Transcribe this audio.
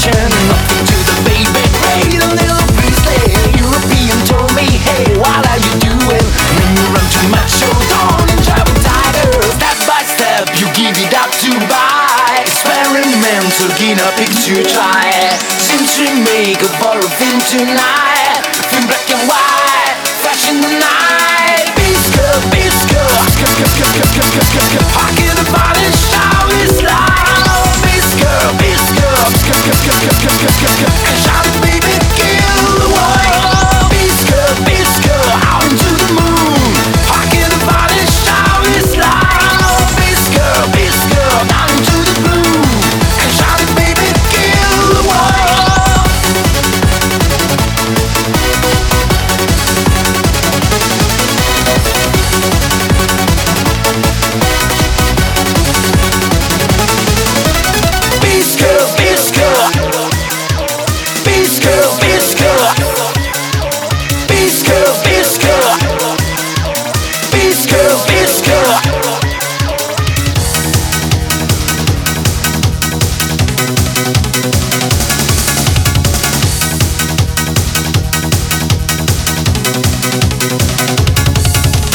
attention. Nothing to the baby. Great little Priestley. European told me, hey, what are you doing? When you run too much, so don't enjoy with tiger. Step by step, you give it up to buy. Experimental guinea pigs you try. Since we make a horror film tonight, film black and white, fresh in the night. Bisco, pocket the body, shout is loud. Bisco, and shout